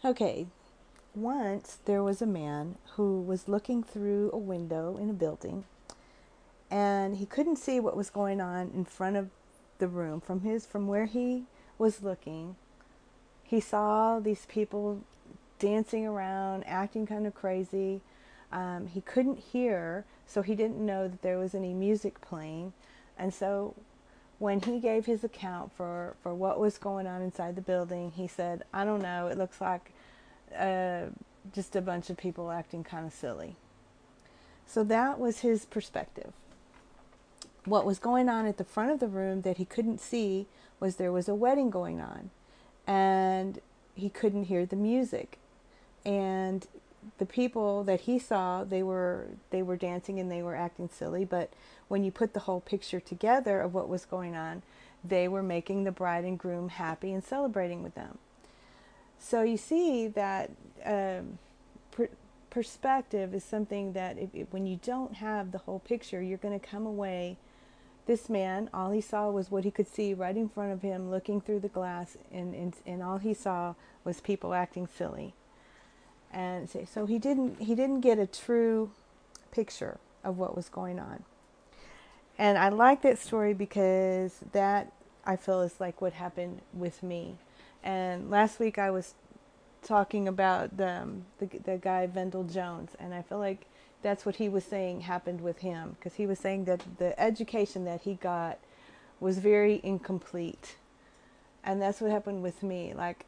Okay, once there was a man who was looking through a window in a building, and he couldn't see what was going on in front of the room from where he was looking. He saw these people dancing around, acting kind of crazy. He couldn't hear, so he didn't know that there was any music playing. And so when he gave his account for what was going on inside the building, he said, I don't know, it looks like uh, just a bunch of people acting kind of silly. So that was his perspective. What was going on at the front of the room that he couldn't see was there was a wedding going on, and he couldn't hear the music. And the people that he saw, they were dancing and they were acting silly, but when you put the whole picture together of what was going on, they were making the bride and groom happy and celebrating with them. So you see that per- perspective is something that when you don't have the whole picture, you're going to come away. This man, all he saw was what he could see right in front of him, looking through the glass, and all he saw was people acting silly. And so he didn't get a true picture of what was going on. And I like that story because that, I feel, is like what happened with me. And last week I was talking about the guy Vendel Jones, and I feel like that's what he was saying happened with him, because he was saying that the education that he got was very incomplete, and that's what happened with me. Like,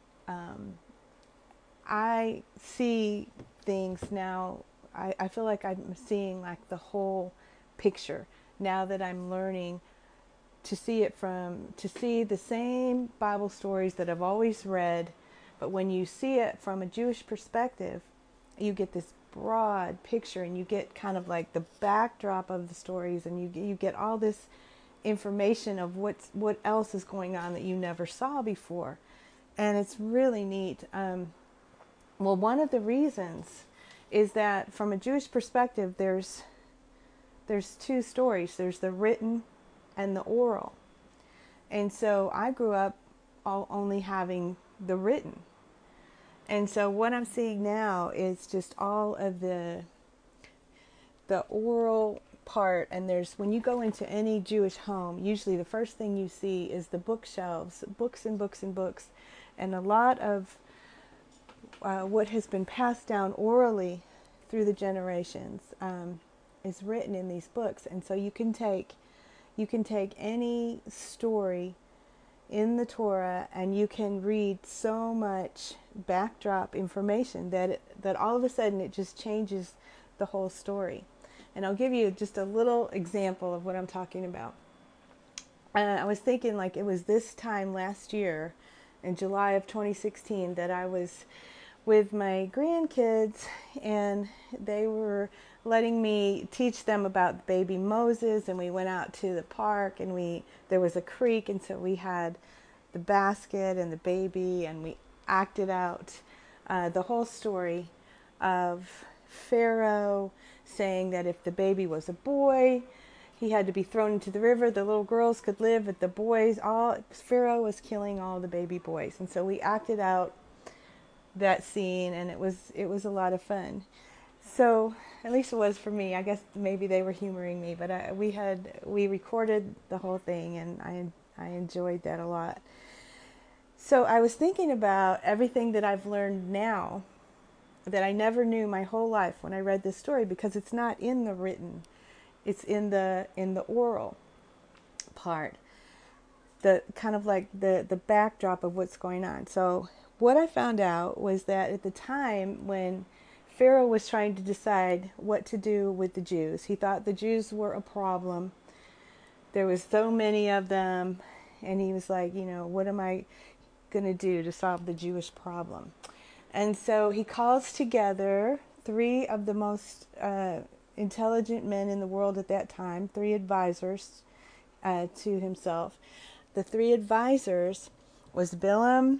I see things now. I feel like I'm seeing like the whole picture now that I'm learning to see the same Bible stories that I've always read, but when you see it from a Jewish perspective, you get this broad picture, and you get kind of like the backdrop of the stories, and you get all this information of what else is going on that you never saw before, and it's really neat. Well, one of the reasons is that from a Jewish perspective, there's two stories. There's the written and the oral. And so I grew up only having the written. And so what I'm seeing now is just all of the oral part. And there's, when you go into any Jewish home, usually the first thing you see is the bookshelves, books and books and books. And a lot of what has been passed down orally through the generations is written in these books. And so you can take any story in the Torah, and you can read so much backdrop information that all of a sudden it just changes the whole story. And I'll give you just a little example of what I'm talking about. I was thinking, like, it was this time last year in July of 2016 that I was with my grandkids, and they were letting me teach them about baby Moses, and we went out to the park, and there was a creek, and so we had the basket and the baby, and we acted out the whole story of Pharaoh saying that if the baby was a boy, he had to be thrown into the river. The little girls could live, but the boys, Pharaoh was killing all the baby boys. And so we acted out that scene, and it was a lot of fun. So at least it was for me. I guess maybe they were humoring me, but we recorded the whole thing, and I enjoyed that a lot. So I was thinking about everything that I've learned now that I never knew my whole life when I read this story, because it's not in the written, it's in the oral part, the kind of like the backdrop of what's going on. So what I found out was that at the time when Pharaoh was trying to decide what to do with the Jews, he thought the Jews were a problem. There was so many of them, and he was like, what am I going to do to solve the Jewish problem? And so he calls together three of the most intelligent men in the world at that time, three advisors to himself. The three advisors was Bilam,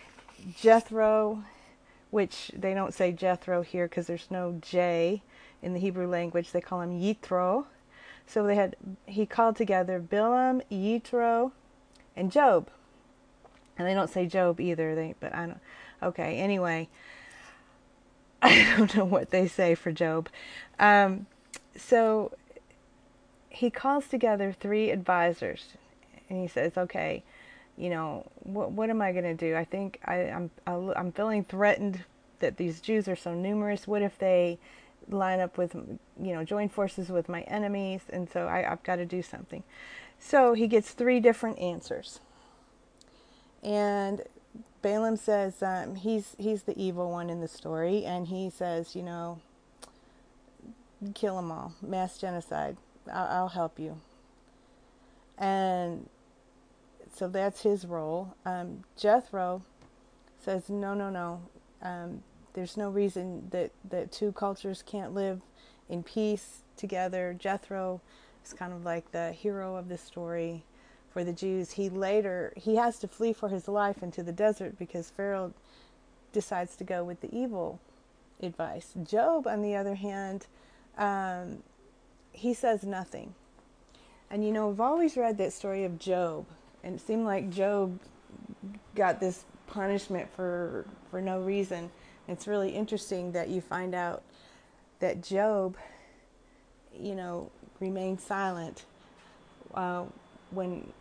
Jethro, which they don't say Jethro here because there's no J in the Hebrew language. They call him Yitro. So he called together Bilam, Yitro, and Job. And they don't say Job either. Okay, anyway, I don't know what they say for Job. Um, so he calls together 3 advisors, and he says, "Okay, what am I going to do? I think I'm feeling threatened that these Jews are so numerous. What if they line up with, join forces with my enemies? And so I've got to do something." So he gets 3 different answers, and Balaam says he's the evil one in the story, and he says, kill them all, mass genocide. I'll help you. And so that's his role. Jethro says, no, no, no. There's no reason that 2 cultures can't live in peace together. Jethro is kind of like the hero of the story for the Jews. He has to flee for his life into the desert because Pharaoh decides to go with the evil advice. Job, on the other hand, he says nothing. And we've always read that story of Job, and it seemed like Job got this punishment for no reason. It's really interesting that you find out that Job, remained silent when,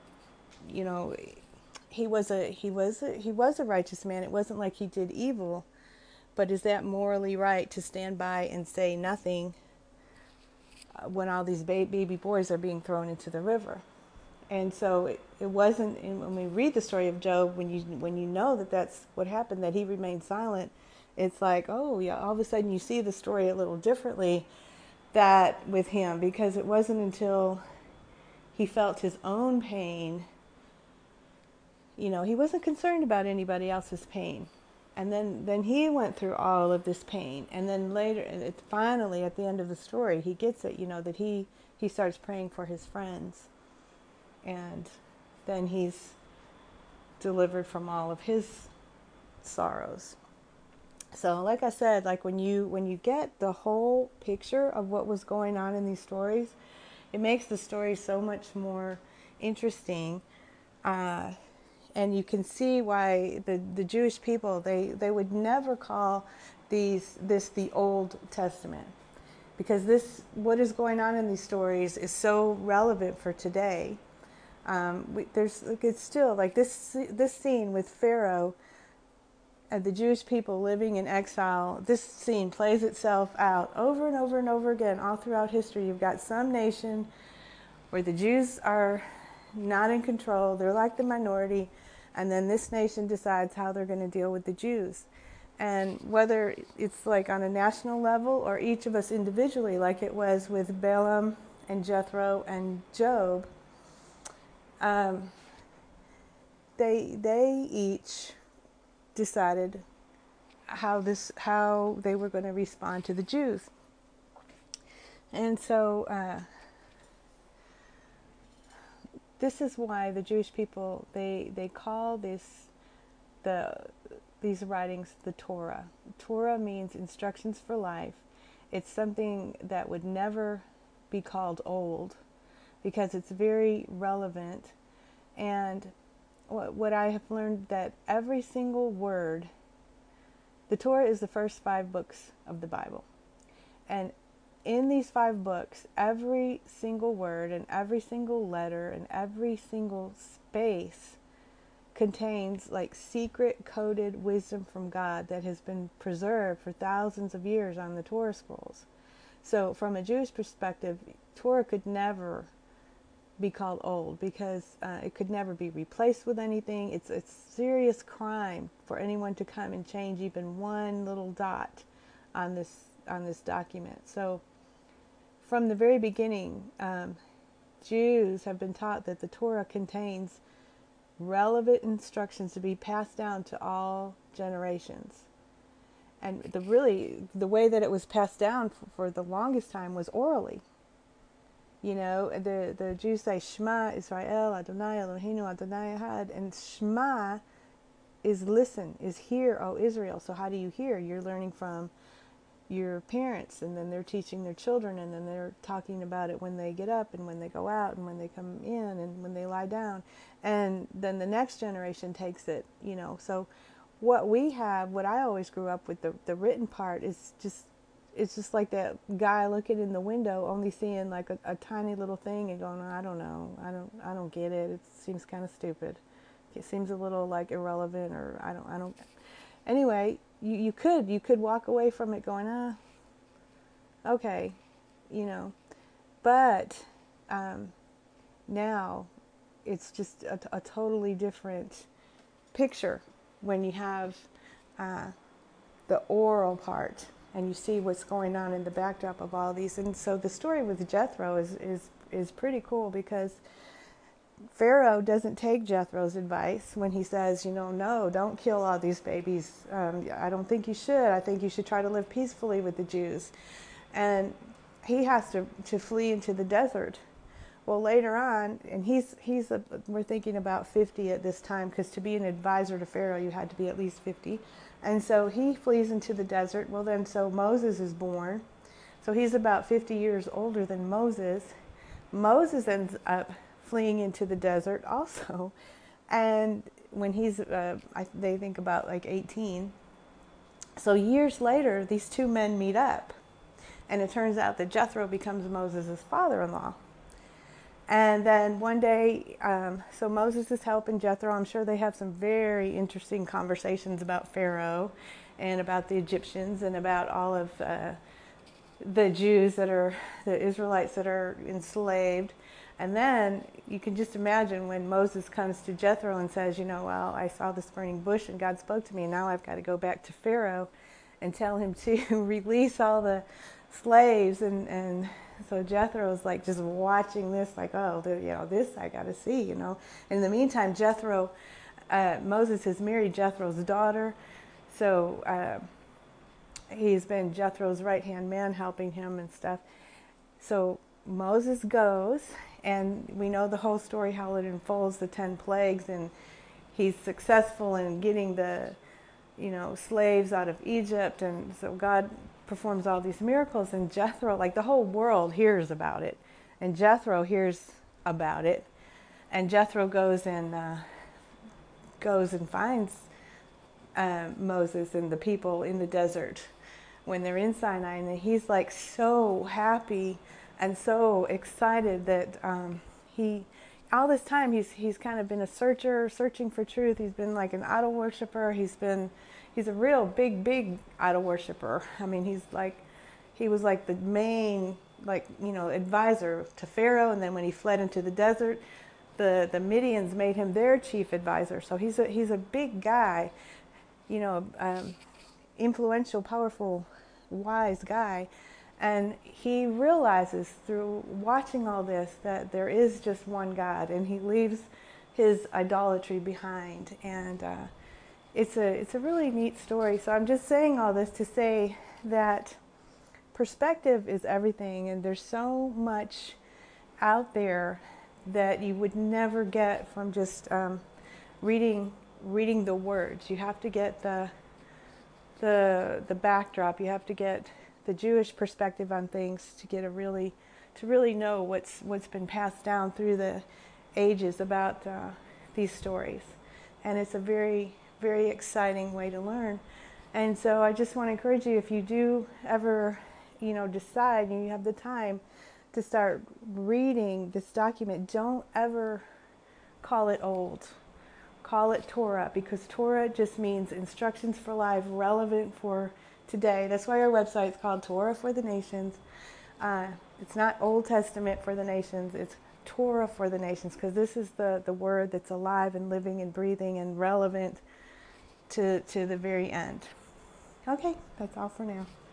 he was a righteous man. It wasn't like he did evil, but is that morally right to stand by and say nothing when all these baby boys are being thrown into the river? And so it wasn't, when we read the story of Job, when you know that that's what happened, that he remained silent, it's like, oh yeah, all of a sudden you see the story a little differently that with him, because it wasn't until he felt his own pain, he wasn't concerned about anybody else's pain. And then he went through all of this pain. And then later, finally, at the end of the story, he gets it, that he starts praying for his friends. And then he's delivered from all of his sorrows. So like I said, like when you get the whole picture of what was going on in these stories, it makes the story so much more interesting. And you can see why the Jewish people, they would never call this the Old Testament, because what is going on in these stories is so relevant for today. It's still like this scene with Pharaoh and the Jewish people living in exile. This scene plays itself out over and over and over again all throughout history. You've got some nation where the Jews are not in control. They're like the minority. And then this nation decides how they're going to deal with the Jews. And whether it's like on a national level or each of us individually, like it was with Balaam and Jethro and Job, they each decided how they were going to respond to the Jews. And so this is why the Jewish people, they call these writings the Torah. Torah means instructions for life. It's something that would never be called old because it's very relevant. And what I have learned, that every single word, the Torah is the first 5 books of the Bible. And in these 5 books, every single word and every single letter and every single space contains like secret coded wisdom from God that has been preserved for thousands of years on the Torah scrolls. So from a Jewish perspective, Torah could never be called old because it could never be replaced with anything. It's a serious crime for anyone to come and change even one little dot on this document. So from the very beginning, Jews have been taught that the Torah contains relevant instructions to be passed down to all generations. And the way that it was passed down for the longest time was orally. The Jews say Shema Israel, Adonai Eloheinu, Adonai Echad, and Shema is listen, is hear, O Israel. So how do you hear? You're learning from your parents, and then they're teaching their children, and then they're talking about it when they get up and when they go out and when they come in and when they lie down. And then the next generation takes it, So what we have, what I always grew up with, the written part is just, it's just like that guy looking in the window, only seeing like a tiny little thing and going, I don't know, I don't get it. It seems kind of stupid. It seems a little like irrelevant, or I don't. Anyway, you could walk away from it going, okay, you know, but now it's just a totally different picture when you have the oral part and you see what's going on in the backdrop of all these. And so the story with Jethro is pretty cool, because Pharaoh doesn't take Jethro's advice when he says, no, don't kill all these babies. I don't think you should. I think you should try to live peacefully with the Jews. And he has to flee into the desert. Well, later on, and we're thinking about 50 at this time, because to be an advisor to Pharaoh, you had to be at least 50. And so he flees into the desert. Well, then, so Moses is born. So he's about 50 years older than Moses. Moses ends up fleeing into the desert also. And when he's, they think about like 18. So years later, these two men meet up. And it turns out that Jethro becomes Moses' father-in-law. And then one day, so Moses is helping Jethro. I'm sure they have some very interesting conversations about Pharaoh and about the Egyptians and about all of the Jews the Israelites that are enslaved. And then you can just imagine when Moses comes to Jethro and says, well, I saw this burning bush and God spoke to me. Now I've got to go back to Pharaoh and tell him to release all the slaves. And so Jethro's like just watching this, like, this I got to see, In the meantime, Moses has married Jethro's daughter. So he's been Jethro's right-hand man, helping him and stuff. So Moses goes, and we know the whole story, how it unfolds, the 10 plagues, and he's successful in getting the, slaves out of Egypt. And so God performs all these miracles, and Jethro, like the whole world hears about it, and Jethro hears about it, and Jethro goes and finds Moses and the people in the desert when they're in Sinai, and he's like so happy and so excited that all this time he's kind of been a searching for truth. He's been like an idol worshiper. He's a real big idol worshiper. I mean, he was like the main, advisor to Pharaoh. And then when he fled into the desert, the Midians made him their chief advisor. So he's a big guy, influential, powerful, wise guy. And he realizes through watching all this that there is just one God, and he leaves his idolatry behind. And it's a really neat story. So I'm just saying all this to say that perspective is everything, and there's so much out there that you would never get from just reading the words. You have to get the backdrop. You have to get the Jewish perspective on things to really know what's been passed down through the ages about these stories. And it's a very, very exciting way to learn. And so I just want to encourage you, if you do ever, decide and you have the time to start reading this document, don't ever call it old. Call it Torah, because Torah just means instructions for life, relevant for today. That's why our website is called Torah for the Nations. It's not Old Testament for the nations, it's Torah for the nations, because this is the word that's alive and living and breathing and relevant to the very end. Okay, that's all for now.